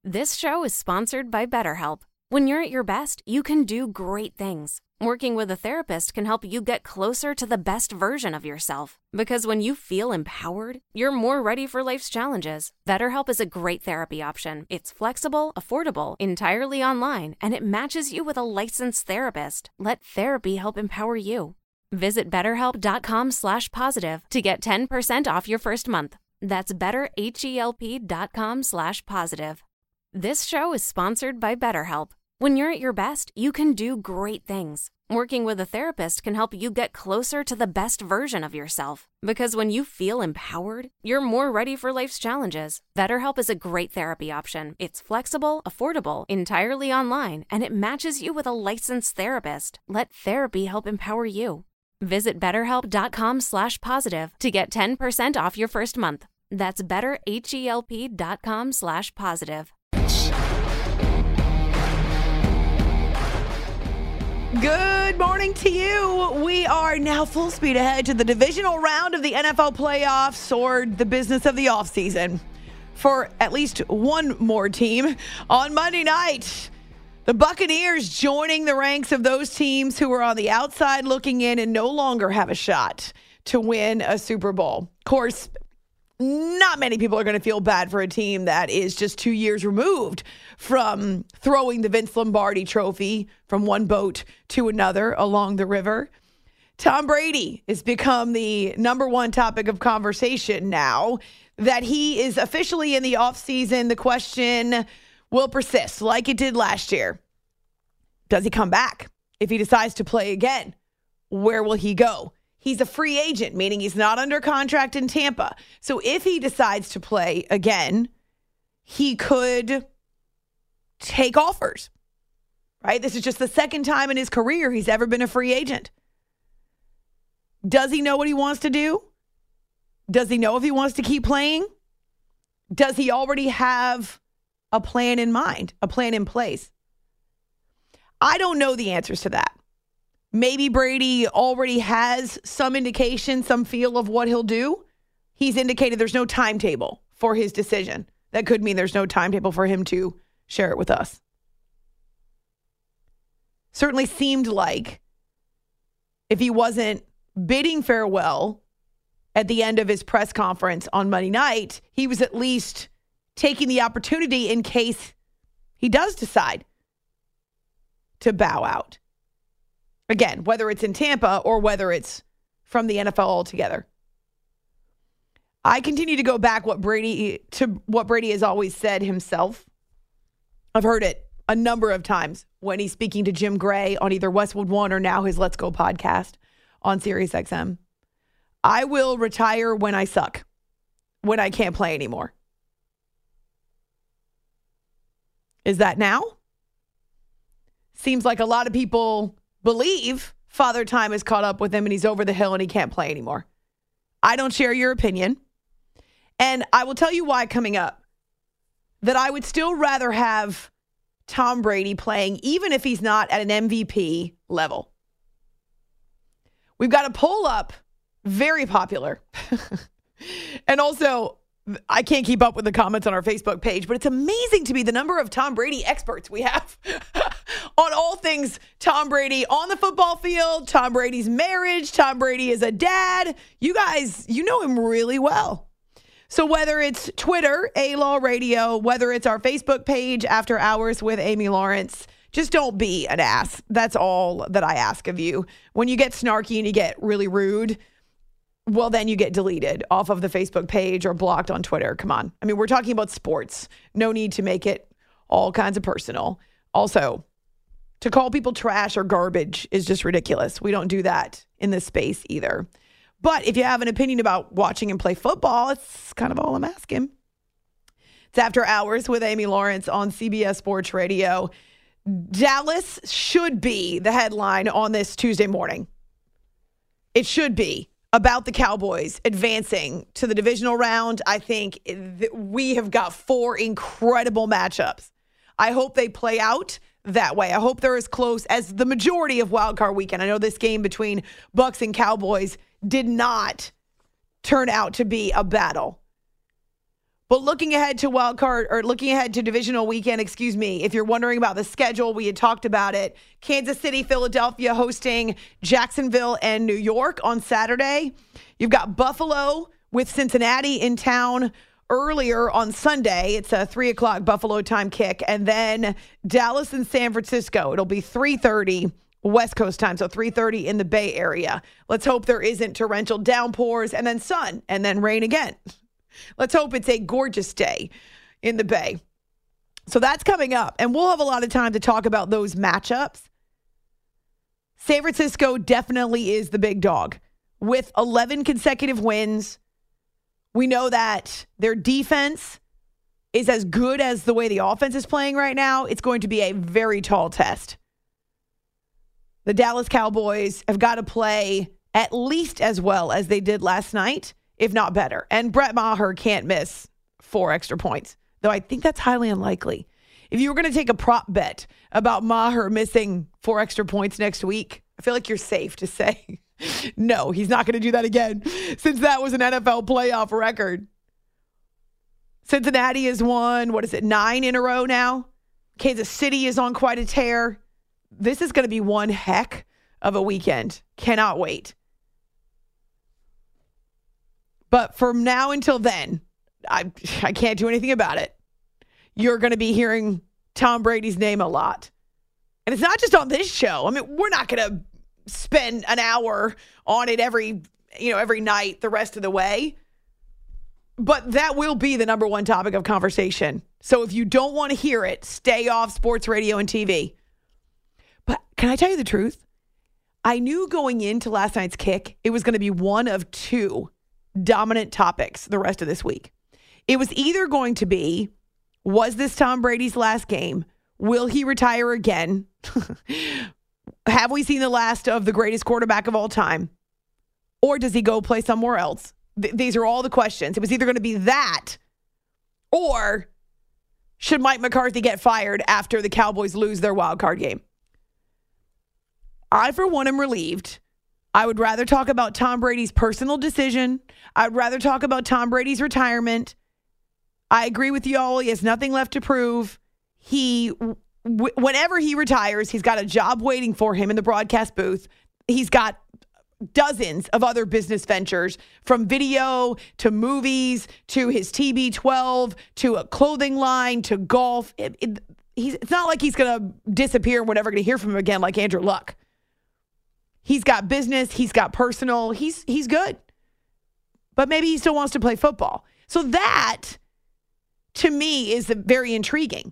This show is sponsored by BetterHelp. When you're at your best, you can do great things. Working with a therapist can help you get closer to the best version of yourself. Because when you feel empowered, you're more ready for life's challenges. BetterHelp is a great therapy option. It's flexible, affordable, entirely online, and it matches you with a licensed therapist. Let therapy help empower you. Visit BetterHelp.com/positive to get 10% off your first month. That's BetterHelp.com/positive. This show is sponsored by BetterHelp. When you're at your best, you can do great things. Working with a therapist can help you get closer to the best version of yourself. Because when you feel empowered, you're more ready for life's challenges. BetterHelp is a great therapy option. It's flexible, affordable, entirely online, and it matches you with a licensed therapist. Let therapy help empower you. Visit BetterHelp.com/positive to get 10% off your first month. That's BetterHelp.com/positive. Good morning to you. We are now full speed ahead to the divisional round of the NFL playoffs, or the business of the offseason, for at least one more team. On Monday night, the Buccaneers joining the ranks of those teams who are on the outside looking in and no longer have a shot to win a Super Bowl. Of course, not many people are going to feel bad for a team that is just 2 years removed from throwing the Vince Lombardi trophy from one boat to another along the river. Tom Brady has become the number one topic of conversation now that he is officially in the offseason. The question will persist like it did last year. Does he come back? If he decides to play again, where will he go? He's a free agent, meaning he's not under contract in Tampa. So if he decides to play again, he could take offers, right? This is just the second time in his career he's ever been a free agent. Does he know what he wants to do? Does he know if he wants to keep playing? Does he already have a plan in mind, a plan in place? I don't know the answers to that. Maybe Brady already has some indication, some feel of what he'll do. He's indicated there's no timetable for his decision. That could mean there's no timetable for him to share it with us. Certainly seemed like if he wasn't bidding farewell at the end of his press conference on Monday night, he was at least taking the opportunity in case he does decide to bow out. Again, whether it's in Tampa or whether it's from the NFL altogether. I continue to go back to what Brady has always said himself. I've heard it a number of times when he's speaking to Jim Gray on either Westwood One or now his Let's Go podcast on SiriusXM. I will retire when I suck, when I can't play anymore. Is that now? Seems like a lot of people believe Father Time has caught up with him and he's over the hill and he can't play anymore. I don't share your opinion. And I will tell you why coming up. That I would still rather have Tom Brady playing even if he's not at an MVP level. We've got a poll up, very popular. And also, I can't keep up with the comments on our Facebook page, but it's amazing to me the number of Tom Brady experts we have on all things Tom Brady on the football field, Tom Brady's marriage, Tom Brady as a dad. You guys, you know him really well. So whether it's Twitter, A-Law Radio, whether it's our Facebook page, After Hours with Amy Lawrence, just don't be an ass. That's all that I ask of you. When you get snarky and you get really rude, well, then you get deleted off of the Facebook page or blocked on Twitter. Come on. I mean, we're talking about sports. No need to make it all kinds of personal. Also, to call people trash or garbage is just ridiculous. We don't do that in this space either. But if you have an opinion about watching him play football, it's kind of all I'm asking. It's After Hours with Amy Lawrence on CBS Sports Radio. Dallas should be the headline on this Tuesday morning. It should be about the Cowboys advancing to the divisional round. I think we have got 4 incredible matchups. I hope they play out that way. I hope they're as close as the majority of Wild Card Weekend. I know this game between Bucs and Cowboys did not turn out to be a battle. But looking ahead to divisional weekend, if you're wondering about the schedule, we had talked about it. Kansas City, Philadelphia hosting Jacksonville and New York on Saturday. You've got Buffalo with Cincinnati in town earlier on Sunday. It's a 3 o'clock Buffalo time kick. And then Dallas and San Francisco. It'll be 3:30 West Coast time, so 3:30 in the Bay Area. Let's hope there isn't torrential downpours and then sun and then rain again. Let's hope it's a gorgeous day in the Bay. So that's coming up, and we'll have a lot of time to talk about those matchups. San Francisco definitely is the big dog. With 11 consecutive wins, we know that their defense is as good as the way the offense is playing right now. It's going to be a very tall test. The Dallas Cowboys have got to play at least as well as they did last night, if not better. And Brett Maher can't miss 4 extra points, though I think that's highly unlikely. If you were going to take a prop bet about Maher missing 4 extra points next week, I feel like you're safe to say, no, he's not going to do that again, since that was an NFL playoff record. Cincinnati has won, 9 in a row now? Kansas City is on quite a tear. This is going to be one heck of a weekend. Cannot wait. But from now until then, I can't do anything about it. You're going to be hearing Tom Brady's name a lot. And it's not just on this show. I mean, we're not going to spend an hour on it every night the rest of the way. But that will be the number one topic of conversation. So if you don't want to hear it, stay off sports radio and TV. But can I tell you the truth? I knew going into last night's kick, it was going to be one of 2 dominant topics the rest of this week. It was either going to be, was this Tom Brady's last game? Will he retire again? Have we seen the last of the greatest quarterback of all time? Or does he go play somewhere else? These are all the questions. It was either going to be that, or should Mike McCarthy get fired after the Cowboys lose their wild card game? I, for one, am relieved. I would rather talk about Tom Brady's personal decision. I'd rather talk about Tom Brady's retirement. I agree with y'all. He has nothing left to prove. Whenever he retires, he's got a job waiting for him in the broadcast booth. He's got dozens of other business ventures, from video to movies to his TB12 to a clothing line to golf. It's not like he's going to disappear and we're never going to hear from him again like Andrew Luck. He's got business. He's got personal. He's good. But maybe he still wants to play football. So that, to me, is very intriguing.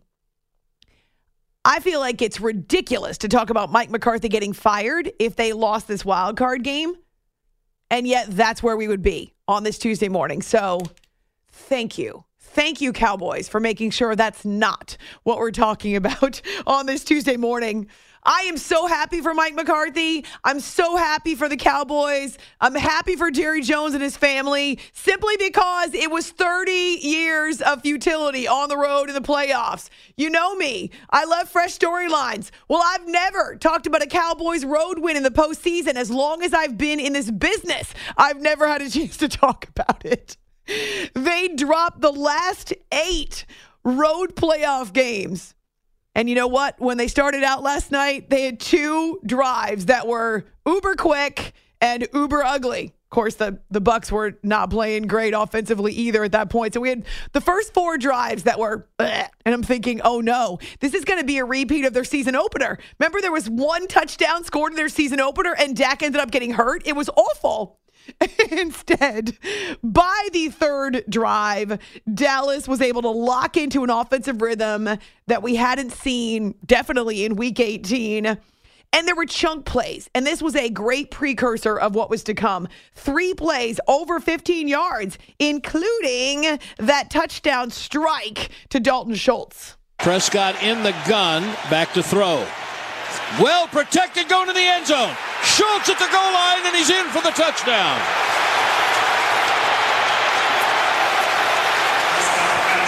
I feel like it's ridiculous to talk about Mike McCarthy getting fired if they lost this wild card game. And yet that's where we would be on this Tuesday morning. So thank you. Thank you, Cowboys, for making sure that's not what we're talking about on this Tuesday morning. I am so happy for Mike McCarthy. I'm so happy for the Cowboys. I'm happy for Jerry Jones and his family, simply because it was 30 years of futility on the road in the playoffs. You know me. I love fresh storylines. Well, I've never talked about a Cowboys road win in the postseason. As long as I've been in this business, I've never had a chance to talk about it. They dropped the last 8 road playoff games. And you know what? When they started out last night, they had 2 drives that were uber quick and uber ugly. Of course, the Bucs were not playing great offensively either at that point. So we had the first 4 drives that were, bleh, and I'm thinking, oh no, this is going to be a repeat of their season opener. Remember, there was 1 touchdown scored in their season opener, and Dak ended up getting hurt. It was awful. Instead, by the 3rd drive, Dallas was able to lock into an offensive rhythm that we hadn't seen definitely in week 18. And there were chunk plays. And this was a great precursor of what was to come. 3 plays over 15 yards, including that touchdown strike to Dalton Schultz. Prescott in the gun, back to throw. Well protected, going to the end zone. Schultz at the goal line, and he's in for the touchdown.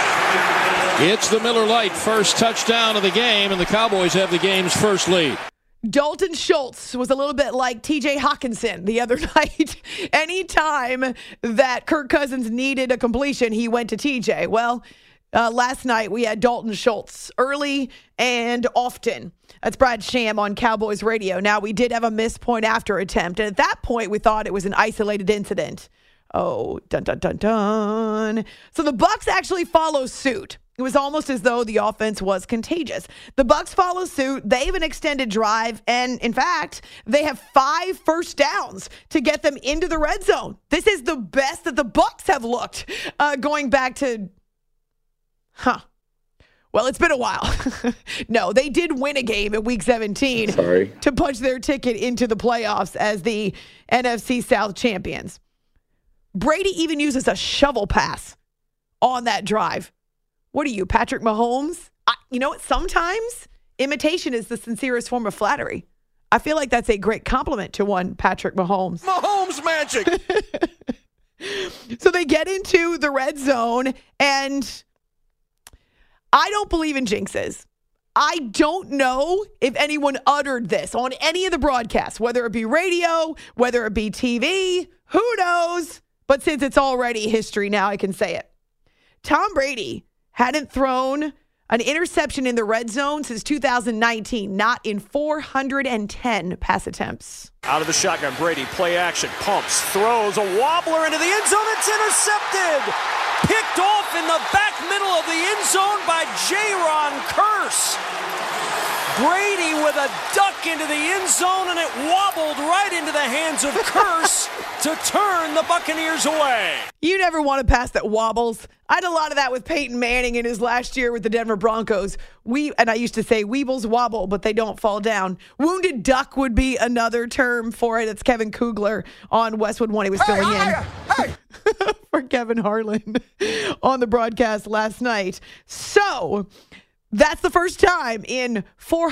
It's the Miller Lite first touchdown of the game, and the Cowboys have the game's first lead. Dalton Schultz was a little bit like TJ Hawkinson the other night. Anytime that Kirk Cousins needed a completion, he went to TJ. Well, last night we had Dalton Schultz early and often. That's Brad Sham on Cowboys Radio. Now, we did have a missed point after attempt, and at that point we thought it was an isolated incident. Oh, dun, dun, dun, dun. So the Bucs actually follow suit. It was almost as though the offense was contagious. The Bucs follow suit. They have an extended drive, and in fact, they have 5 first downs to get them into the red zone. This is the best that the Bucs have looked going back to, well, it's been a while. No, they did win a game in Week 17 to punch their ticket into the playoffs as the NFC South champions. Brady even uses a shovel pass on that drive. What are you, Patrick Mahomes? You know what? Sometimes imitation is the sincerest form of flattery. I feel like that's a great compliment to one Patrick Mahomes. Mahomes magic. So they get into the red zone, and I don't believe in jinxes. I don't know if anyone uttered this on any of the broadcasts, whether it be radio, whether it be TV, who knows? But since it's already history now, I can say it. Tom Brady hadn't thrown an interception in the red zone since 2019, not in 410 pass attempts. Out of the shotgun, Brady, play action, pumps, throws, a wobbler into the end zone. It's intercepted. Picked off in the back middle of the end zone by Jaron Kearse. Brady with a duck into the end zone, and it wobbled right into the hands of Kearse to turn the Buccaneers away. You never want to pass that wobbles. I had a lot of that with Peyton Manning in his last year with the Denver Broncos. And I used to say weebles wobble, but they don't fall down. Wounded duck would be another term for it. It's Kevin Kugler on Westwood One. He was filling in for Kevin Harlan on the broadcast last night. So that's the first time in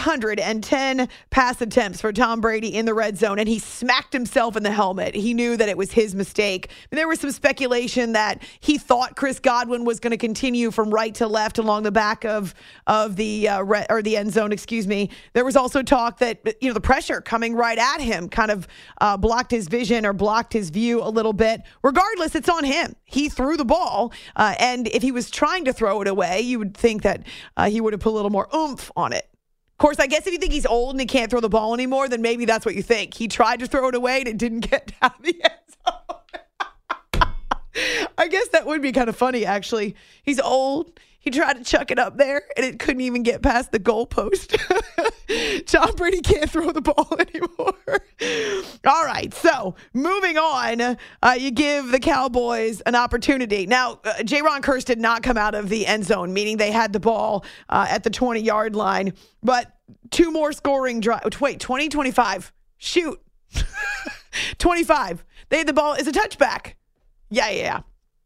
410 pass attempts for Tom Brady in the red zone, and he smacked himself in the helmet. He knew that it was his mistake. And there was some speculation that he thought Chris Godwin was going to continue from right to left along the back of the end zone. There was also talk that the pressure coming right at him kind of blocked his vision or blocked his view a little bit. Regardless, it's on him. He threw the ball, and if he was trying to throw it away, you would think that he would have put a little more oomph on it. Of course, I guess if you think he's old and he can't throw the ball anymore, then maybe that's what you think. He tried to throw it away and it didn't get down the end zone. I guess that would be kind of funny, actually. He's old. He tried to chuck it up there, and it couldn't even get past the goalpost. Tom Brady can't throw the ball anymore. All right, so moving on, you give the Cowboys an opportunity. Now, Jaron Kearse did not come out of the end zone, meaning they had the ball at the 20-yard line. But 2 more scoring drives. Wait, 20, 25. Shoot. 25. They had the ball. It's a touchback. Yeah.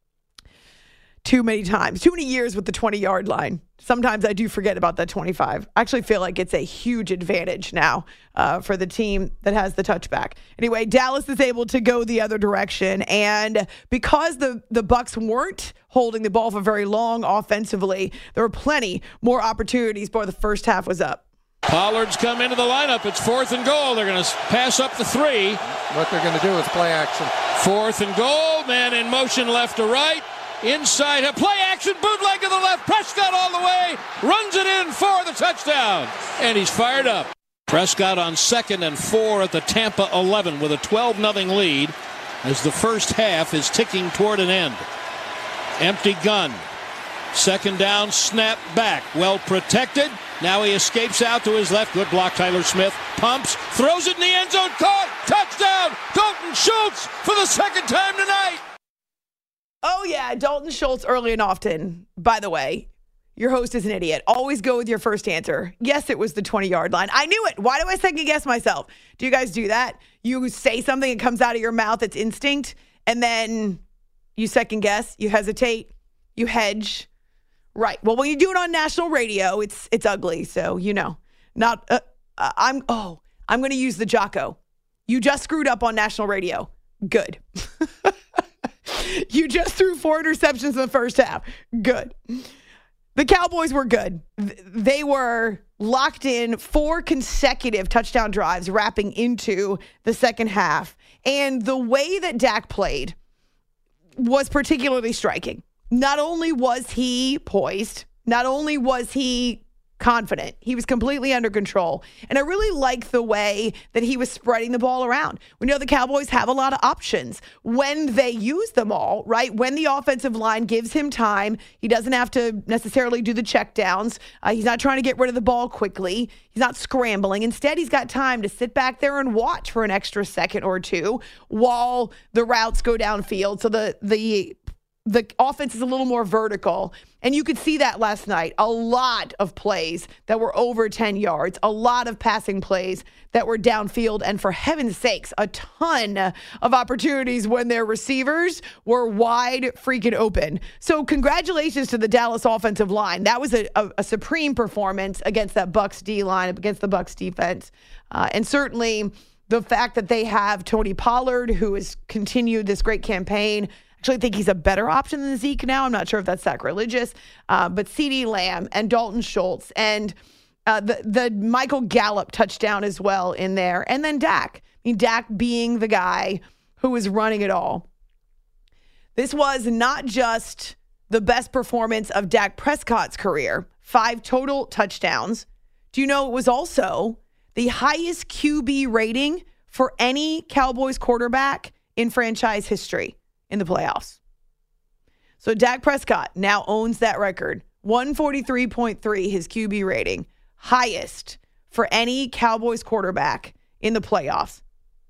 Too many times, too many years with the 20-yard line. Sometimes I do forget about that 25. I actually feel like it's a huge advantage now for the team that has the touchback. Anyway, Dallas is able to go the other direction. And because the Bucs weren't holding the ball for very long offensively, there were plenty more opportunities before the first half was up. Pollard's come into the lineup. It's 4th and goal. They're going to pass up the 3. What they're going to do is play action. 4th and goal. Man in motion left to right. Inside, a play action, bootleg to the left. Prescott all the way, runs it in for the touchdown. And he's fired up. Prescott on 2nd and 4 at the Tampa 11 with a 12-0 lead as the first half is ticking toward an end. Empty gun. 2nd down, snap back. Well protected. Now he escapes out to his left. Good block, Tyler Smith. Pumps, throws it in the end zone. Caught. Touchdown. Dalton Schultz for the 2nd time tonight. Oh, yeah, Dalton Schultz early and often. By the way, your host is an idiot. Always go with your first answer. Yes, it was the 20-yard line. I knew it. Why do I second guess myself? Do you guys do that? You say something, it comes out of your mouth, it's instinct, and then you second guess, you hesitate, you hedge. Right. Well, when you do it on national radio, it's ugly. So, not, I'm going to use the Jocko. You just screwed up on national radio. Good. You just threw 4 interceptions in the first half. Good. The Cowboys were good. They were locked in 4 consecutive touchdown drives wrapping into the second half. And the way that Dak played was particularly striking. Not only was he poised, not only was he confident, he was completely under control. And I really like the way that he was spreading the ball around. We know the Cowboys have a lot of options when they use them all, right? When the offensive line gives him time, he doesn't have to necessarily do the checkdowns. He's not trying to get rid of the ball quickly. He's not scrambling. Instead, he's got time to sit back there and watch for an extra second or two while the routes go downfield. So the offense is a little more vertical. And you could see that last night. A lot of plays that were over 10 yards, a lot of passing plays that were downfield, and for heaven's sakes, a ton of opportunities when their receivers were wide freaking open. So congratulations to the Dallas offensive line. That was a supreme performance against that Bucs D line, against the Bucs defense. And certainly the fact that they have Tony Pollard, who has continued this great campaign. Actually, I think he's a better option than Zeke now. I'm not sure if that's sacrilegious. But CeeDee Lamb and Dalton Schultz and the Michael Gallup touchdown as well in there. And then Dak. I mean, Dak being the guy who was running it all. This was not just the best performance of Dak Prescott's career. 5 total touchdowns. Do you know it was also the highest QB rating for any Cowboys quarterback in franchise history in the playoffs? So Dak Prescott now owns that record. 143.3, his QB rating. Highest for any Cowboys quarterback in the playoffs.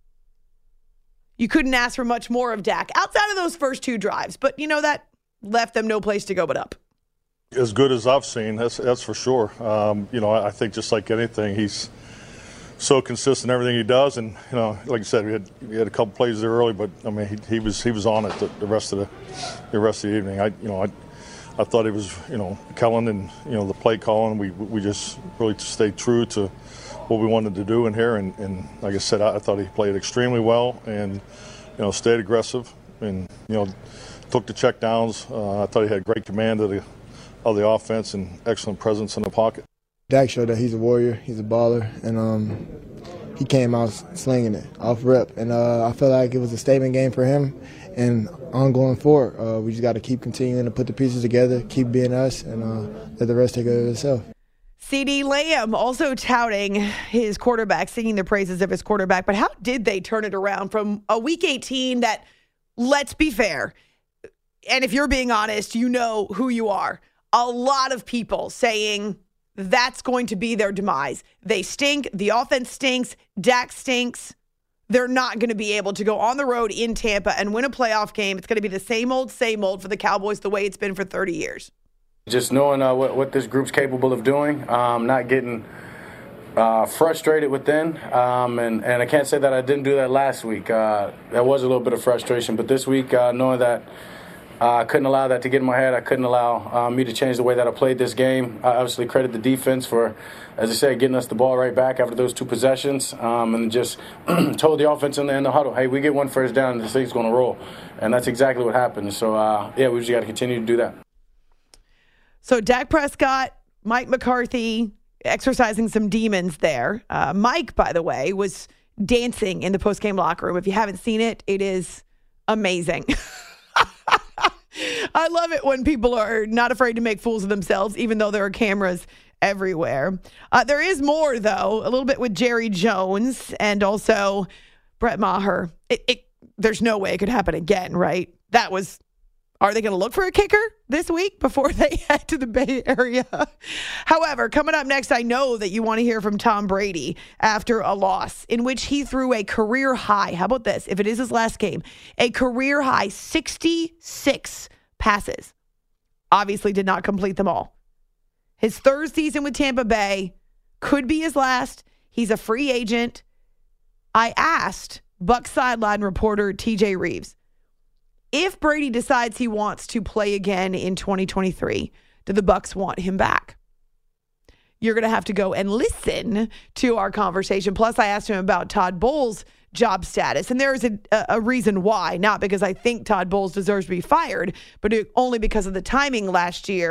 You couldn't ask for much more of Dak outside of those first 2 drives. But, that left them no place to go but up. As good as I've seen, that's for sure. I think just like anything, he's so consistent in everything he does, and like you said, we had a couple plays there early, but I mean he was on it the rest of the evening. I thought he was Kellen and the play calling. We just really stayed true to what we wanted to do in here, and like I said, I thought he played extremely well and stayed aggressive and took the check downs. I thought he had great command of the offense and excellent presence in the pocket. Dak showed that he's a warrior, he's a baller, and he came out slinging it off rip. And I feel like it was a statement game for him. And ongoing forward, we just got to keep continuing to put the pieces together, keep being us, and let the rest take care of itself. CeeDee Lamb also touting his quarterback, singing the praises of his quarterback. But how did they turn it around from a Week 18 that, let's be fair, and if you're being honest, you know who you are. A lot of people saying that's going to be their demise. They stink. The offense stinks. Dak stinks. They're not going to be able to go on the road in Tampa and win a playoff game. It's going to be the same old for the Cowboys, the way it's been for 30 years. Just knowing what this group's capable of doing, not getting frustrated within. And I can't say that I didn't do that last week. There was a little bit of frustration. But this week, knowing that I couldn't allow that to get in my head. I couldn't allow me to change the way that I played this game. I obviously credit the defense for, as I said, getting us the ball right back after those 2 possessions, and just told the offense in the huddle, hey, we get 1 first down and this thing's going to roll. And that's exactly what happened. So, we just got to continue to do that. So Dak Prescott, Mike McCarthy exercising some demons there. Mike, by the way, was dancing in the postgame locker room. If you haven't seen it, it is amazing. I love it when people are not afraid to make fools of themselves, even though there are cameras everywhere. There is more, though, a little bit with Jerry Jones and also Brett Maher. There's no way it could happen again, right? Are they going to look for a kicker this week before they head to the Bay Area? However, coming up next, I know that you want to hear from Tom Brady after a loss in which he threw a career high. How about this? If it is his last game, a career high 66 passes. Obviously did not complete them all. His 3rd season with Tampa Bay could be his last. He's a free agent. I asked Bucs sideline reporter TJ Reeves, if Brady decides he wants to play again in 2023, do the Bucs want him back? You're going to have to go and listen to our conversation. Plus, I asked him about Todd Bowles' job status. And there is a reason why. Not because I think Todd Bowles deserves to be fired, but only because of the timing last year.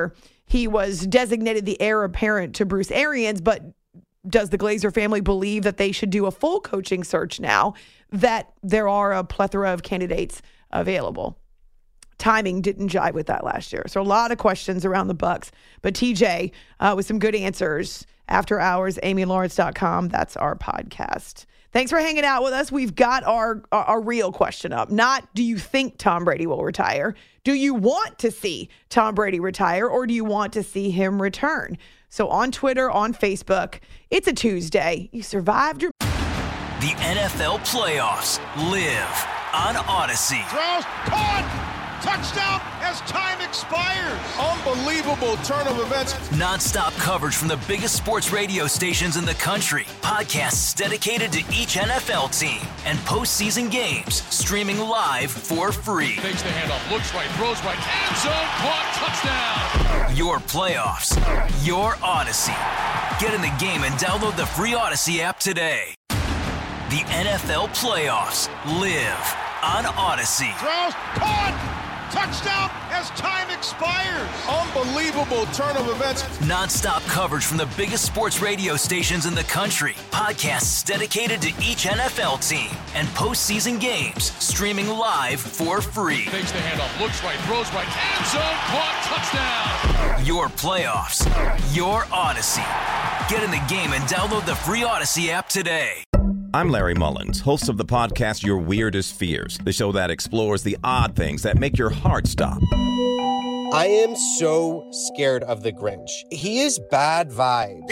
he was designated the heir apparent to Bruce Arians, but does the Glazer family believe that they should do a full coaching search now that there are a plethora of candidates available? Timing didn't jive with that last year. So a lot of questions around the Bucks. But TJ, with some good answers, After Hours, AmyLawrence.com. That's our podcast. Thanks for hanging out with us. We've got our real question up. Not, do you think Tom Brady will retire? Do you want to see Tom Brady retire, or do you want to see him return? So on Twitter, on Facebook, it's a Tuesday. You survived your... The NFL playoffs live on Odyssey. Throws, caught! Touchdown as time expires. Unbelievable turn of events. Non-stop coverage from the biggest sports radio stations in the country. Podcasts dedicated to each NFL team. And postseason games streaming live for free. Takes the handoff, looks right, throws right, end zone, caught, touchdown. Your playoffs, your Odyssey. Get in the game and download the free Odyssey app today. The NFL playoffs live on Odyssey. Throws, caught! Touchdown as time expires. Unbelievable turn of events. Non-stop coverage from the biggest sports radio stations in the country. Podcasts dedicated to each NFL team. And postseason games streaming live for free. Takes the handoff, looks right, throws right, end zone, caught, touchdown. Your playoffs, your Odyssey. Get in the game and download the free Odyssey app today. I'm Larry Mullins, host of the podcast Your Weirdest Fears, the show that explores the odd things that make your heart stop. I am so scared of the Grinch. He is bad vibes.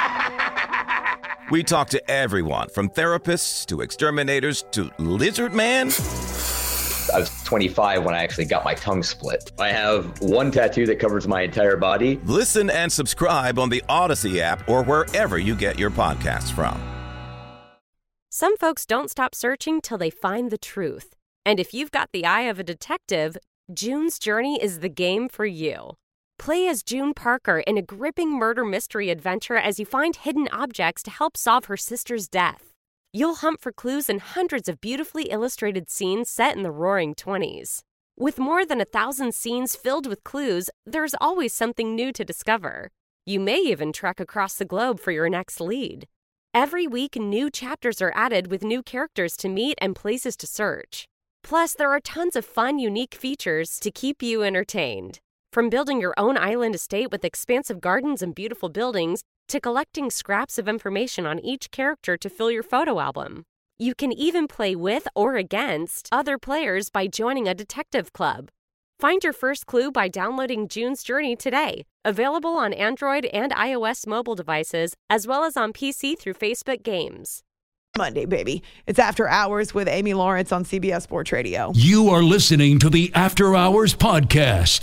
We talk to everyone from therapists to exterminators to Lizard Man. I was 25 when I actually got my tongue split. I have one tattoo that covers my entire body. Listen and subscribe on the Odyssey app or wherever you get your podcasts from. Some folks don't stop searching till they find the truth. And if you've got the eye of a detective, June's Journey is the game for you. Play as June Parker in a gripping murder mystery adventure as you find hidden objects to help solve her sister's death. You'll hunt for clues in hundreds of beautifully illustrated scenes set in the Roaring 20s. With more than 1,000 scenes filled with clues, there's always something new to discover. You may even trek across the globe for your next lead. Every week, new chapters are added with new characters to meet and places to search. Plus, there are tons of fun, unique features to keep you entertained. From building your own island estate with expansive gardens and beautiful buildings, to collecting scraps of information on each character to fill your photo album. You can even play with or against other players by joining a detective club. Find your first clue by downloading June's Journey today. Available on Android and iOS mobile devices, as well as on PC through Facebook Games. Monday, baby. It's After Hours with Amy Lawrence on CBS Sports Radio. You are listening to the After Hours podcast.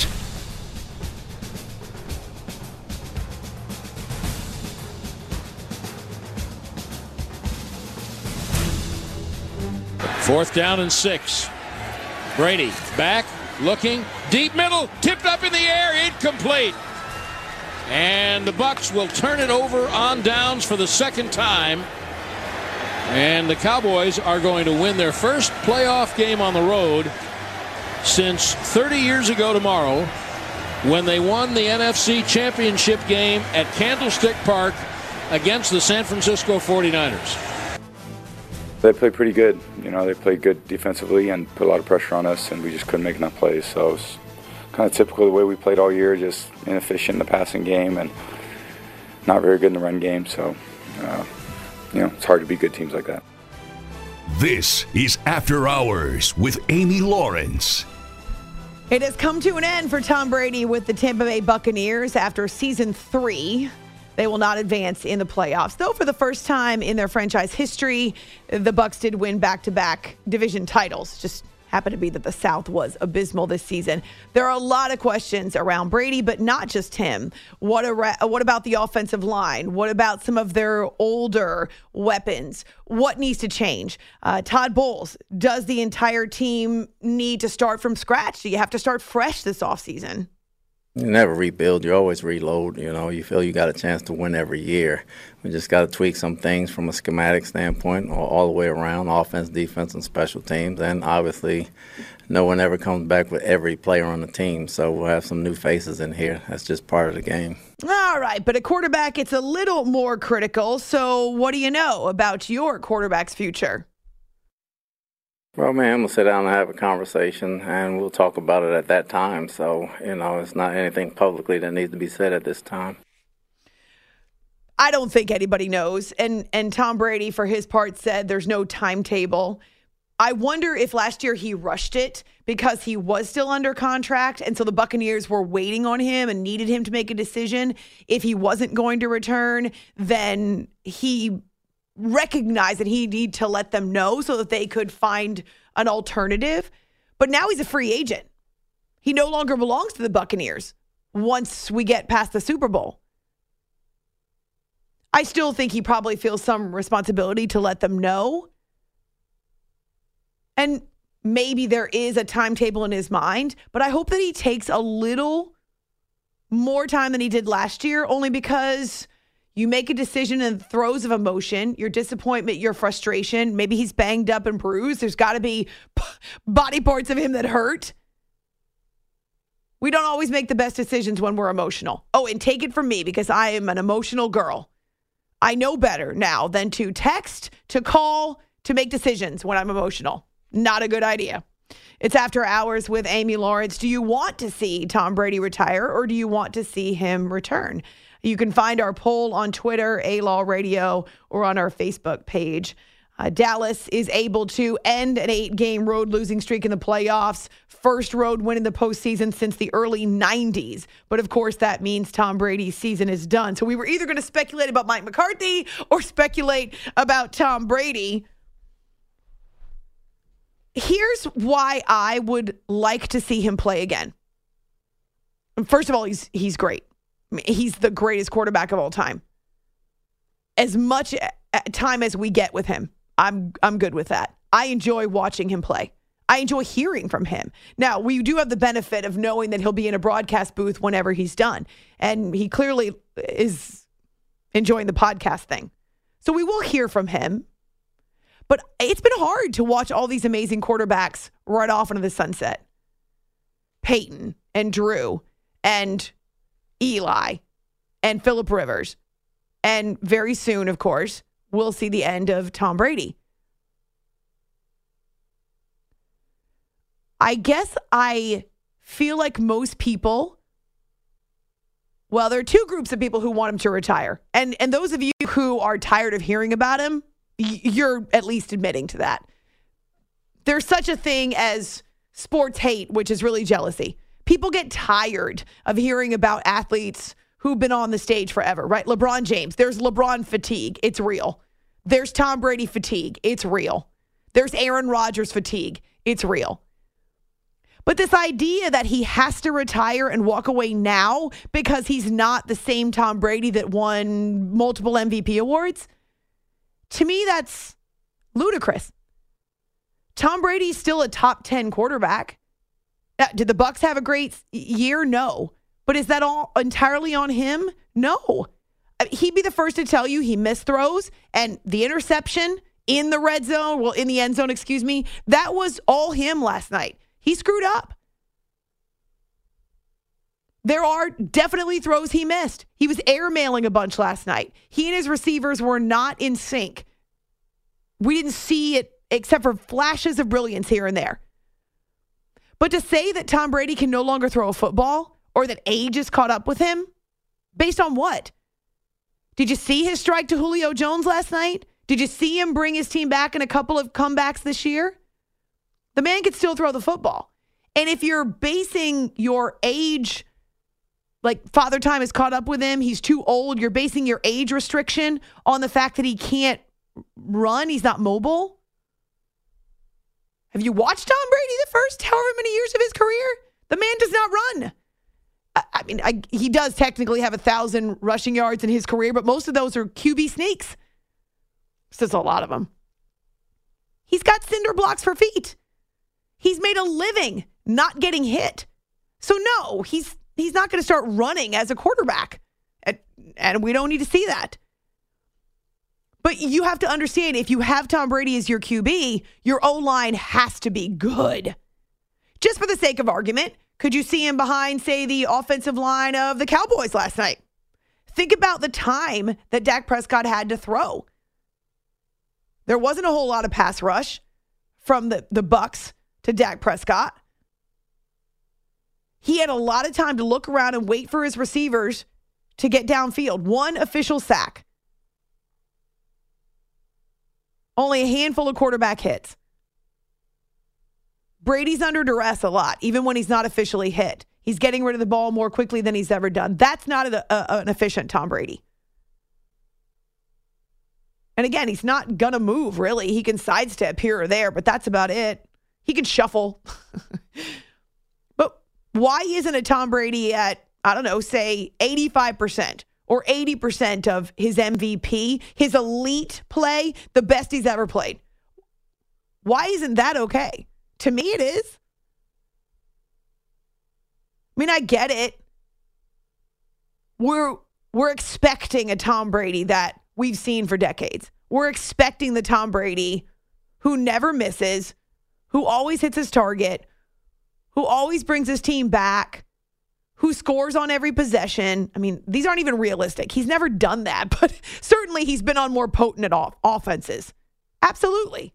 Fourth down and 6. Brady back, looking, deep middle, tipped up in the air, incomplete. And the Bucs will turn it over on downs for the second time. And the Cowboys are going to win their first playoff game on the road since 30 years ago tomorrow, when they won the NFC Championship game at Candlestick Park against the San Francisco 49ers. They played pretty good. You know, they played good defensively and put a lot of pressure on us, and we just couldn't make enough plays. So it was kind of typical of the way we played all year, just inefficient in the passing game and not very good in the run game. So, you know, it's hard to beat good teams like that. This is After Hours with Amy Lawrence. It has come to an end for Tom Brady with the Tampa Bay Buccaneers after season 3. They will not advance in the playoffs. Though for the first time in their franchise history, the Bucs did win back-to-back division titles. Just happened to be that the South was abysmal this season. There are a lot of questions around Brady, but not just him. What about the offensive line? What about some of their older weapons? What needs to change? Todd Bowles, does the entire team need to start from scratch? Do you have to start fresh this offseason? You never rebuild. You always reload. You feel you got a chance to win every year. We just got to tweak some things from a schematic standpoint all the way around, offense, defense, and special teams. And obviously, no one ever comes back with every player on the team. So we'll have some new faces in here. That's just part of the game. All right, but at quarterback, it's a little more critical. So what do you know about your quarterback's future? Well, man, I'm going to sit down and have a conversation, and we'll talk about it at that time. So, it's not anything publicly that needs to be said at this time. I don't think anybody knows. And Tom Brady, for his part, said there's no timetable. I wonder if last year he rushed it because he was still under contract, and so the Buccaneers were waiting on him and needed him to make a decision. If he wasn't going to return, then he recognize that he need to let them know so that they could find an alternative. But now he's a free agent. He no longer belongs to the Buccaneers once we get past the Super Bowl. I still think he probably feels some responsibility to let them know. And maybe there is a timetable in his mind, but I hope that he takes a little more time than he did last year, only because you make a decision in the throes of emotion, your disappointment, your frustration. Maybe he's banged up and bruised. There's got to be body parts of him that hurt. We don't always make the best decisions when we're emotional. Oh, and take it from me, because I am an emotional girl. I know better now than to text, to call, to make decisions when I'm emotional. Not a good idea. It's After Hours with Amy Lawrence. Do you want to see Tom Brady retire, or do you want to see him return? You can find our poll on Twitter, A-Law Radio, or on our Facebook page. Dallas is able to end an 8-game road losing streak in the playoffs. First road win in the postseason since the early 90s. But of course, that means Tom Brady's season is done. So we were either going to speculate about Mike McCarthy or speculate about Tom Brady. Here's why I would like to see him play again. First of all, he's great. He's the greatest quarterback of all time. As much time as we get with him, I'm good with that. I enjoy watching him play. I enjoy hearing from him. Now, we do have the benefit of knowing that he'll be in a broadcast booth whenever he's done. And he clearly is enjoying the podcast thing. So we will hear from him. But it's been hard to watch all these amazing quarterbacks right off into the sunset. Peyton and Drew and Eli and Phillip Rivers. And very soon, of course, we'll see the end of Tom Brady. I guess I feel like most people, well, there are two groups of people who want him to retire. And those of you who are tired of hearing about him, you're at least admitting to that. There's such a thing as sports hate, which is really jealousy. People get tired of hearing about athletes who've been on the stage forever, right? LeBron James, there's LeBron fatigue. It's real. There's Tom Brady fatigue. It's real. There's Aaron Rodgers fatigue. It's real. But this idea that he has to retire and walk away now because he's not the same Tom Brady that won multiple MVP awards, to me, that's ludicrous. Tom Brady's still a top 10 quarterback. Did the Bucs have a great year? No. But is that all entirely on him? No. He'd be the first to tell you he missed throws, and the interception in the red zone, well, in the end zone, excuse me, that was all him last night. He screwed up. There are definitely throws he missed. He was airmailing a bunch last night. He and his receivers were not in sync. We didn't see it except for flashes of brilliance here and there. But to say that Tom Brady can no longer throw a football or that age is caught up with him, based on what? Did you see his strike to Julio Jones last night? Did you see him bring his team back in a couple of comebacks this year? The man can still throw the football. And if you're basing your age, like Father Time has caught up with him, he's too old, you're basing your age restriction on the fact that he can't run, he's not mobile. Have you watched Tom Brady the first however many years of his career? The man does not run. I mean, he does technically have 1,000 rushing yards in his career, but most of those are QB sneaks. There's a lot of them. He's got cinder blocks for feet. He's made a living not getting hit. So no, he's he's not going to start running as a quarterback. And we don't need to see that. But you have to understand, if you have Tom Brady as your QB, your O-line has to be good. Just for the sake of argument, could you see him behind, say, the offensive line of the Cowboys last night? Think about the time that Dak Prescott had to throw. There wasn't a whole lot of pass rush from the Bucs to Dak Prescott. He had a lot of time to look around and wait for his receivers to get downfield. One official sack. Only a handful of quarterback hits. Brady's under duress a lot, even when he's not officially hit. He's getting rid of the ball more quickly than he's ever done. That's not an efficient Tom Brady. And again, he's not going to move, really. He can sidestep here or there, but that's about it. He can shuffle. But why isn't a Tom Brady at, I don't know, say 85% or 80% of his MVP, his elite play, the best he's ever played? Why isn't that okay? To me, it is. I mean, I get it. We're expecting a Tom Brady that we've seen for decades. We're expecting the Tom Brady who never misses, who always hits his target, who always brings his team back, who scores on every possession. I mean, these aren't even realistic. He's never done that, but certainly he's been on more potent offenses. Absolutely.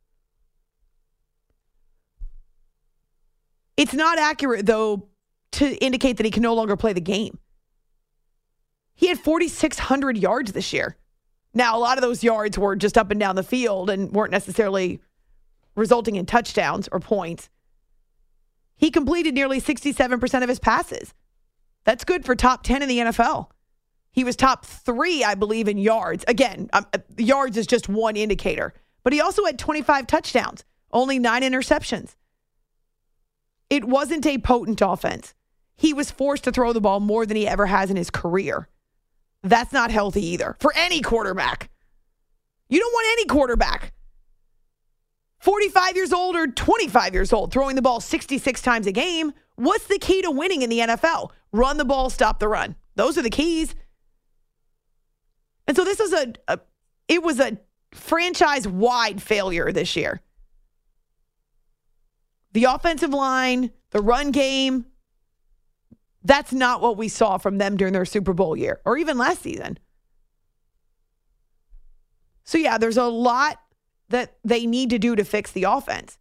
It's not accurate, though, to indicate that he can no longer play the game. He had 4,600 yards this year. Now, a lot of those yards were just up and down the field and weren't necessarily resulting in touchdowns or points. He completed nearly 67% of his passes. That's good for top 10 in the NFL. He was top 3, I believe, in yards. Again, yards is just one indicator. But he also had 25 touchdowns, only 9 interceptions. It wasn't a potent offense. He was forced to throw the ball more than he ever has in his career. That's not healthy either for any quarterback. You don't want any quarterback 45 years old or 25 years old throwing the ball 66 times a game. What's the key to winning in the NFL? Run the ball, stop the run. Those are the keys. And so this was a franchise-wide failure this year. The offensive line, the run game, that's not what we saw from them during their Super Bowl year or even last season. So yeah, there's a lot that they need to do to fix the offense.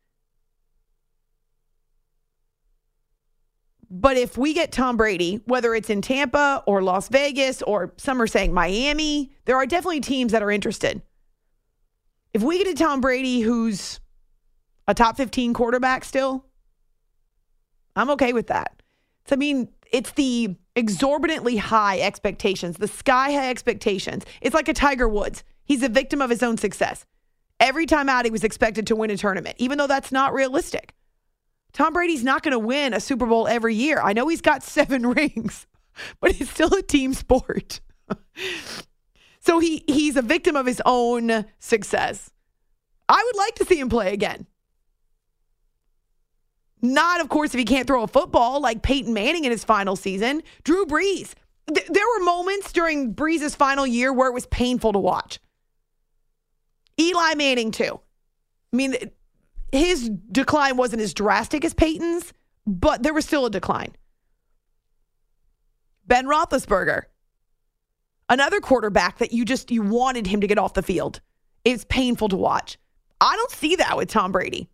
But if we get Tom Brady, whether it's in Tampa or Las Vegas or some are saying Miami, there are definitely teams that are interested. If we get a Tom Brady who's a top 15 quarterback still, I'm okay with that. So, I mean, it's the exorbitantly high expectations, the sky-high expectations. It's like a Tiger Woods. He's a victim of his own success. Every time out, he was expected to win a tournament, even though that's not realistic. Tom Brady's not going to win a Super Bowl every year. I know he's got 7 rings, but it's still a team sport. So he's a victim of his own success. I would like to see him play again. Not, of course, if he can't throw a football like Peyton Manning in his final season. Drew Brees. There were moments during Brees' final year where it was painful to watch. Eli Manning, too. I mean, his decline wasn't as drastic as Peyton's, but there was still a decline. Ben Roethlisberger. Another quarterback that you wanted him to get off the field. It's painful to watch. I don't see that with Tom Brady.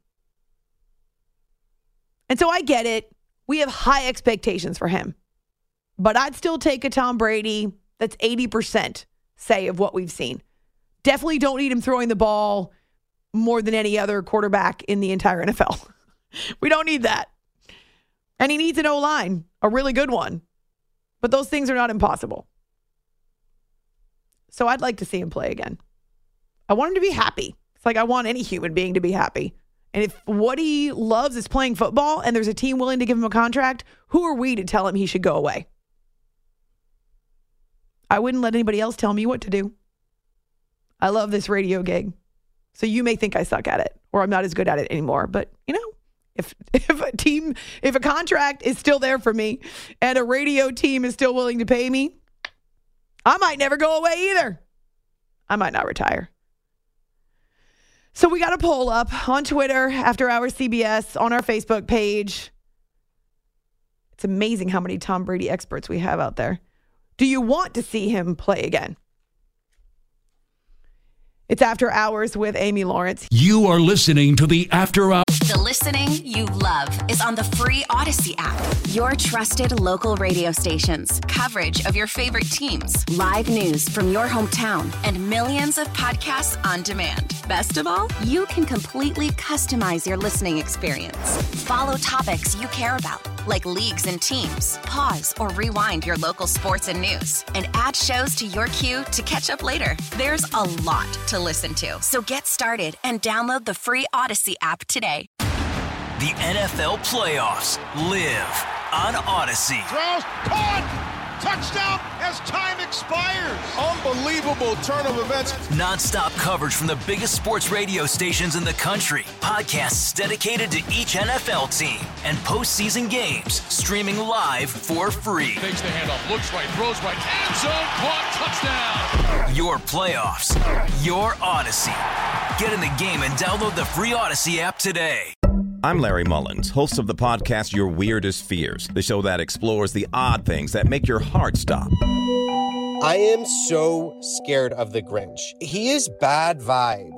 And so I get it. We have high expectations for him. But I'd still take a Tom Brady that's 80%, say, of what we've seen. Definitely don't need him throwing the ball more than any other quarterback in the entire NFL. We don't need that. And he needs an O-line, a really good one. But those things are not impossible. So I'd like to see him play again. I want him to be happy. It's like I want any human being to be happy. And if what he loves is playing football and there's a team willing to give him a contract, who are we to tell him he should go away? I wouldn't let anybody else tell me what to do. I love this radio gig. So you may think I suck at it or I'm not as good at it anymore. But, If a contract is still there for me and a radio team is still willing to pay me, I might never go away either. I might not retire. So we got a poll up on Twitter, After Hours CBS, on our Facebook page. It's amazing how many Tom Brady experts we have out there. Do you want to see him play again? It's After Hours with Amy Lawrence. You are listening to the After Hours. The listening you love is on the free Odyssey app. Your trusted local radio stations, coverage of your favorite teams, live news from your hometown, and millions of podcasts on demand. Best of all, you can completely customize your listening experience. Follow topics you care about, like leagues and teams. Pause or rewind your local sports and news, and add shows to your queue to catch up later. There's a lot to listen to, so get started and download the free Odyssey app today. The NFL playoffs live on Odyssey. Throws, caught! Touchdown as time expires. Unbelievable turn of events. Non-stop coverage from the biggest sports radio stations in the country. Podcasts dedicated to each NFL team. And postseason games streaming live for free. Takes the handoff, looks right, throws right. End zone, caught, touchdown. Your playoffs. Your Odyssey. Get in the game and download the free Odyssey app today. I'm Larry Mullins, host of the podcast Your Weirdest Fears, the show that explores the odd things that make your heart stop. I am so scared of the Grinch. He is bad vibes.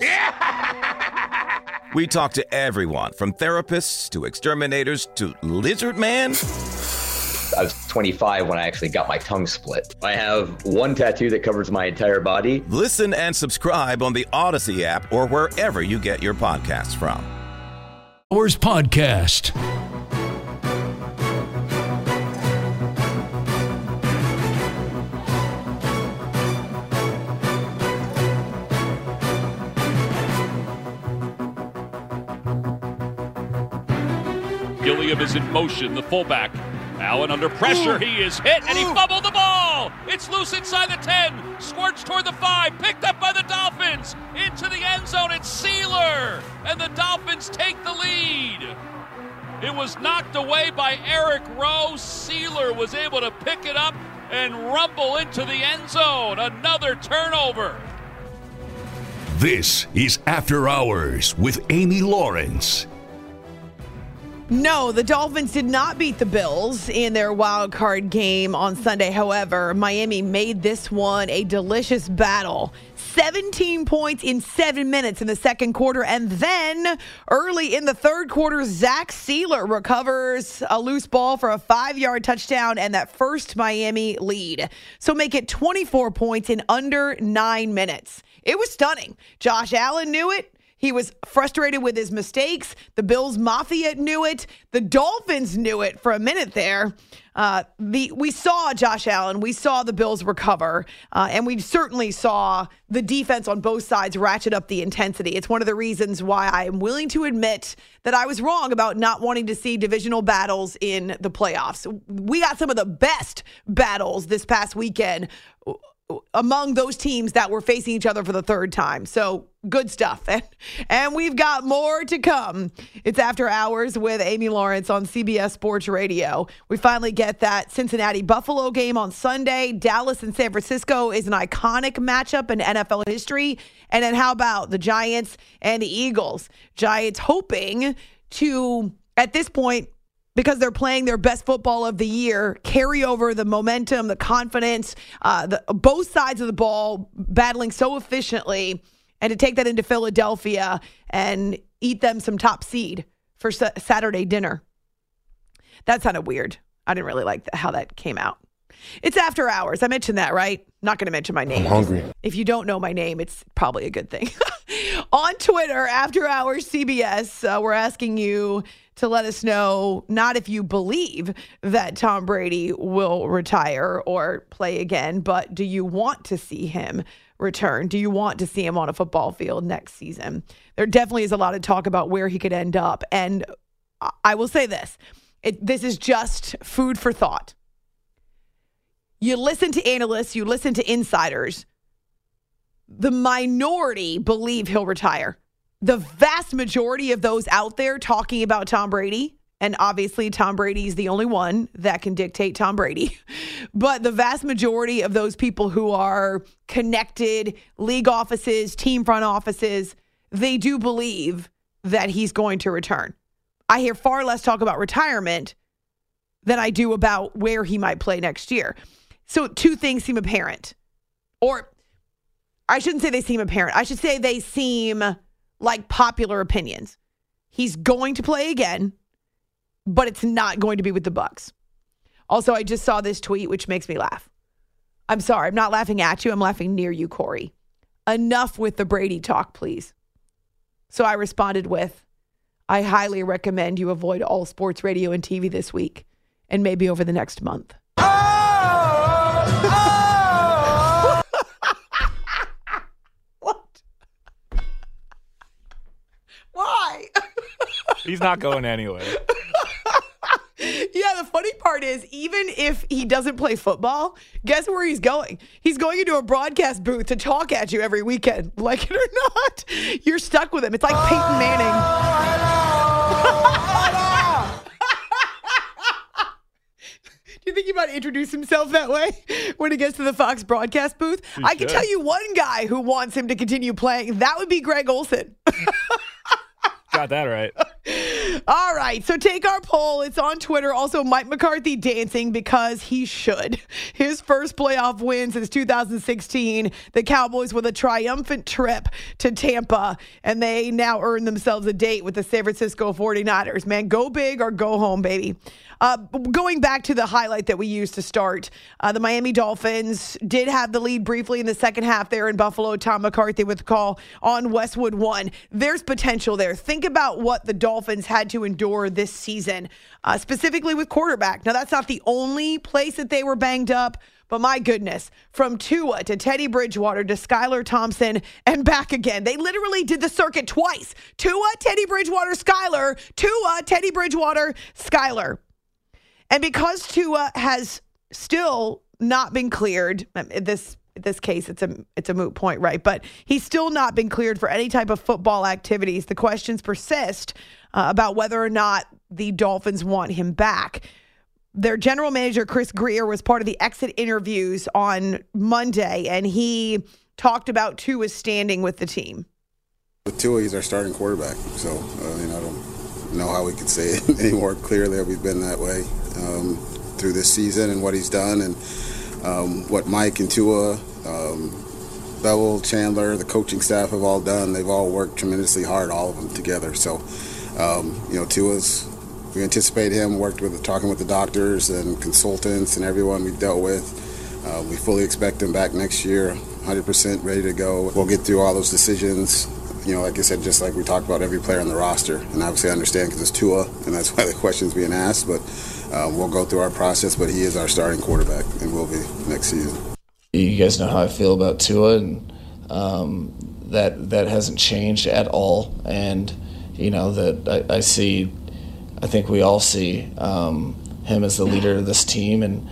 We talk to everyone from therapists to exterminators to Lizard Man. I was 25 when I actually got my tongue split. I have one tattoo that covers my entire body. Listen and subscribe on the Odyssey app or wherever you get your podcasts from. Hours Podcast. Gilliam is in motion, the fullback. Allen under pressure, he is hit, and he fumbled the ball! It's loose inside the 10, squirts toward the 5, picked up by the Dolphins! Into the end zone, it's Sealer! And the Dolphins take the lead! It was knocked away by Eric Rowe. Sealer was able to pick it up and rumble into the end zone. Another turnover. This is After Hours with Amy Lawrence. No, the Dolphins did not beat the Bills in their wild card game on Sunday. However, Miami made this one a delicious battle. 17 points in 7 minutes in the second quarter. And then early in the third quarter, Zach Sealer recovers a loose ball for a 5-yard touchdown and that first Miami lead. So make it 24 points in under 9 minutes. It was stunning. Josh Allen knew it. He was frustrated with his mistakes. The Bills Mafia knew it. The Dolphins knew it for a minute there. We saw Josh Allen. We saw the Bills recover. And we certainly saw the defense on both sides ratchet up the intensity. It's one of the reasons why I'm willing to admit that I was wrong about not wanting to see divisional battles in the playoffs. We got some of the best battles this past weekend among those teams that were facing each other for the third time. So good stuff. And we've got more to come. It's After Hours with Amy Lawrence on CBS Sports Radio. We finally get that Cincinnati-Buffalo game on Sunday. Dallas and San Francisco is an iconic matchup in NFL history. And then how about the Giants and the Eagles? Giants hoping to, at this point, because they're playing their best football of the year, carry over the momentum, the confidence, both sides of the ball battling so efficiently, and to take that into Philadelphia and eat them some top seed for Saturday dinner. That sounded weird. I didn't really like how that came out. It's After Hours. I mentioned that, right? Not going to mention my name. I'm hungry. If you don't know my name, it's probably a good thing. On Twitter, After Hours CBS, we're asking you to let us know, not if you believe that Tom Brady will retire or play again, but do you want to see him return? Do you want to see him on a football field next season? There definitely is a lot of talk about where he could end up. And I will say this. This is just food for thought. You listen to analysts, you listen to insiders. The minority believe he'll retire. the vast majority of those out there talking about Tom Brady, and obviously Tom Brady is the only one that can dictate Tom Brady, but the vast majority of those people who are connected, league offices, team front offices, they do believe that he's going to return. I hear far less talk about retirement than I do about where he might play next year. So two things seem apparent. Or I shouldn't say they seem apparent. I should say they seem like popular opinions. He's going to play again, but it's not going to be with the Bucs. Also, I just saw this tweet, which makes me laugh. I'm sorry. I'm not laughing at you. I'm laughing near you, Corey. Enough with the Brady talk, please. So I responded with, I highly recommend you avoid all sports radio and TV this week and maybe over the next month. What? Why? He's not going anywhere. Yeah, the funny part is, even if he doesn't play football, guess where he's going? He's going into a broadcast booth to talk at you every weekend. Like it or not, you're stuck with him. It's like Peyton Manning. Do you think he might introduce himself that way when he gets to the Fox broadcast booth? I can tell you one guy who wants him to continue playing. That would be Greg Olsen. Got that right. All right, so take our poll. It's on Twitter. Also, Mike McCarthy dancing because he should. His first playoff win since 2016. The Cowboys with a triumphant trip to Tampa, and they now earn themselves a date with the San Francisco 49ers. Man, go big or go home, baby. Going back to the highlight that we used to start, the Miami Dolphins did have the lead briefly in the second half there in Buffalo. Tom McCarthy with the call on Westwood One. There's potential there. Think about what the Dolphins had to endure this season, specifically with quarterback. Now, that's not the only place that they were banged up, but my goodness, from Tua to Teddy Bridgewater to Skylar Thompson and back again. They literally did the circuit twice. Tua, Teddy Bridgewater, Skylar. Tua, Teddy Bridgewater, Skylar. And because Tua has still not been cleared, in this case, it's a moot point, right? But he's still not been cleared for any type of football activities. The questions persist about whether or not the Dolphins want him back. Their general manager, Chris Grier, was part of the exit interviews on Monday, and he talked about Tua's standing with the team. With Tua, he's our starting quarterback, so I don't know how we could say it any more clearly. We've been that way through this season and what he's done, and what Mike and Tua, Bevel, Chandler, the coaching staff have all done. They've all worked tremendously hard, all of them together. So, Tua's, we anticipate him, talking with the doctors and consultants and everyone we've dealt with. We fully expect him back next year, 100% ready to go. We'll get through all those decisions. Like I said, just like we talked about every player on the roster. And obviously I understand because it's Tua, and that's why the question's being asked. But we'll go through our process, but he is our starting quarterback and will be next season. You guys know how I feel about Tua, and that hasn't changed at all. And, that I think we all see him as the leader of this team. And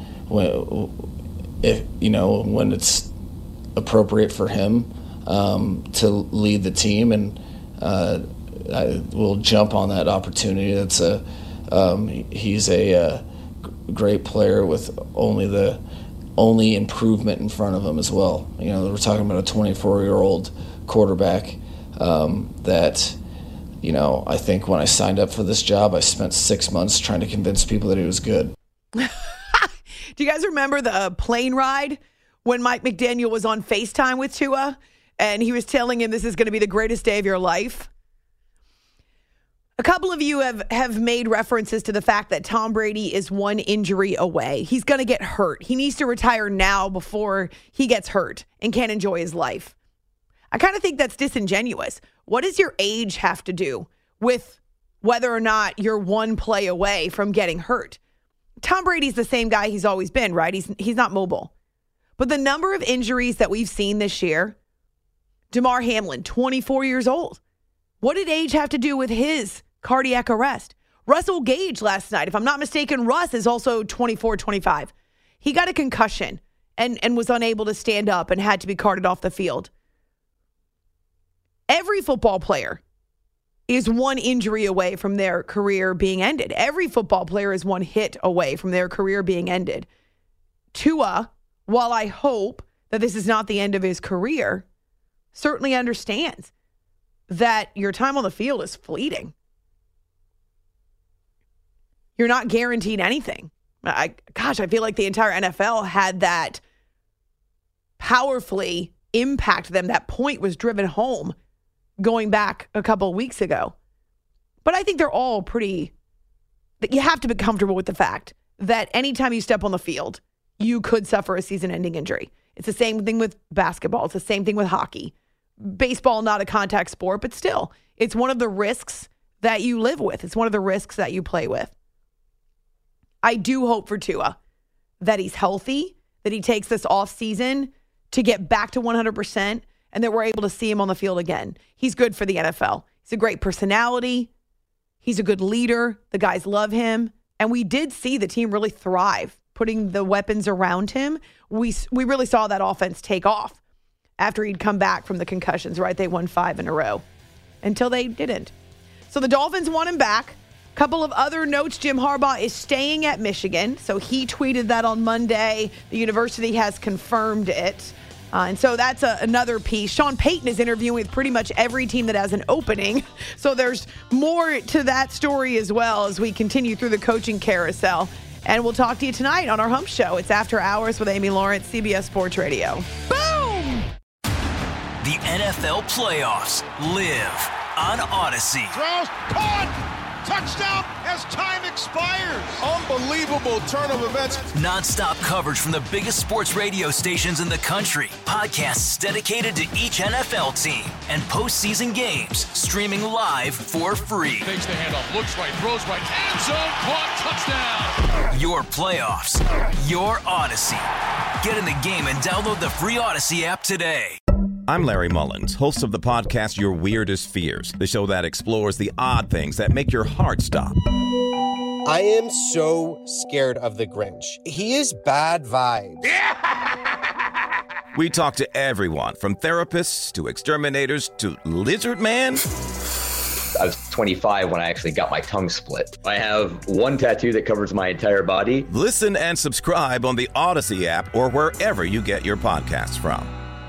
when it's appropriate for him to lead the team, and I will jump on that opportunity. He's a great player with only improvement in front of him as well. We're talking about a 24-year-old quarterback that, I think when I signed up for this job, I spent 6 months trying to convince people that he was good. Do you guys remember the plane ride when Mike McDaniel was on FaceTime with Tua? And he was telling him this is going to be the greatest day of your life. A couple of you have made references to the fact that Tom Brady is one injury away. He's going to get hurt. He needs to retire now before he gets hurt and can't enjoy his life. I kind of think that's disingenuous. What does your age have to do with whether or not you're one play away from getting hurt? Tom Brady's the same guy he's always been, right? He's not mobile. But the number of injuries that we've seen this year, Damar Hamlin, 24 years old. What did age have to do with his cardiac arrest? Russell Gage last night, if I'm not mistaken, Russ is also 24, 25. He got a concussion and was unable to stand up and had to be carted off the field. Every football player is one injury away from their career being ended. Every football player is one hit away from their career being ended. Tua, while I hope that this is not the end of his career, certainly understands that your time on the field is fleeting. You're not guaranteed anything. I feel like the entire NFL had that powerfully impact them. That point was driven home going back a couple of weeks ago. But I think they're all you have to be comfortable with the fact that anytime you step on the field, you could suffer a season-ending injury. It's the same thing with basketball. It's the same thing with hockey. Baseball, not a contact sport, but still, it's one of the risks that you live with. It's one of the risks that you play with. I do hope for Tua that he's healthy, that he takes this off season to get back to 100%, and that we're able to see him on the field again. He's good for the NFL. He's a great personality. He's a good leader. The guys love him. And we did see the team really thrive, putting the weapons around him. We really saw that offense take off after he'd come back from the concussions, right? They won 5 in a row until they didn't. So the Dolphins want him back. Couple of other notes. Jim Harbaugh is staying at Michigan. So he tweeted that on Monday. The university has confirmed it. And so that's another piece. Sean Payton is interviewing with pretty much every team that has an opening. So there's more to that story as well as we continue through the coaching carousel. And we'll talk to you tonight on our Hump Show. It's After Hours with Amy Lawrence, CBS Sports Radio. Boom! The NFL playoffs live on Odyssey. Throws, caught! Touchdown as time expires. Unbelievable turn of events. Non-stop coverage from the biggest sports radio stations in the country. Podcasts dedicated to each NFL team and postseason games streaming live for free. Takes the handoff, looks right, throws right, end zone, caught, touchdown. Your playoffs, your Odyssey. Get in the game and download the free Odyssey app today. I'm Larry Mullins, host of the podcast Your Weirdest Fears, the show that explores the odd things that make your heart stop. I am so scared of the Grinch. He is bad vibes. We talk to everyone from therapists to exterminators to lizard man. I was 25 when I actually got my tongue split. I have one tattoo that covers my entire body. Listen and subscribe on the Odyssey app or wherever you get your podcasts from.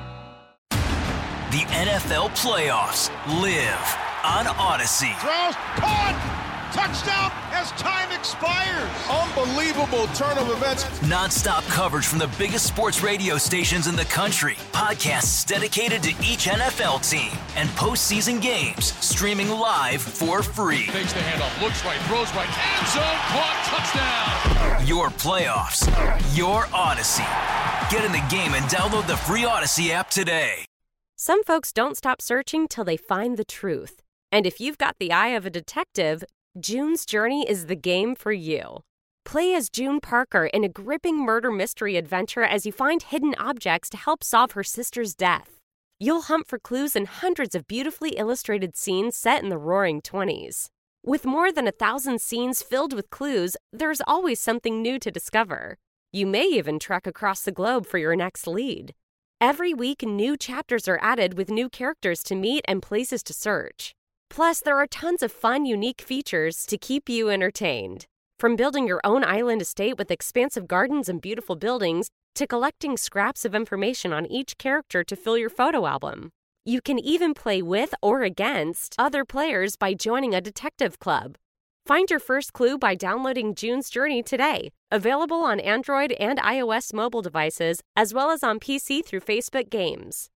The NFL playoffs live on Odyssey. Throws, caught! Touchdown as time expires. Unbelievable turn of events. Non-stop coverage from the biggest sports radio stations in the country. Podcasts dedicated to each NFL team and postseason games streaming live for free. Takes the handoff, looks right, throws right, end zone, caught, touchdown. Your playoffs, your Odyssey. Get in the game and download the free Odyssey app today. Some folks don't stop searching till they find the truth. And if you've got the eye of a detective, June's Journey is the game for you. Play as June Parker in a gripping murder mystery adventure as you find hidden objects to help solve her sister's death. You'll hunt for clues in hundreds of beautifully illustrated scenes set in the Roaring '20s. With more than 1,000 scenes filled with clues, there's always something new to discover. You may even trek across the globe for your next lead. Every week, new chapters are added with new characters to meet and places to search. Plus, there are tons of fun, unique features to keep you entertained. From building your own island estate with expansive gardens and beautiful buildings, to collecting scraps of information on each character to fill your photo album. You can even play with or against other players by joining a detective club. Find your first clue by downloading June's Journey today. Available on Android and iOS mobile devices, as well as on PC through Facebook Games.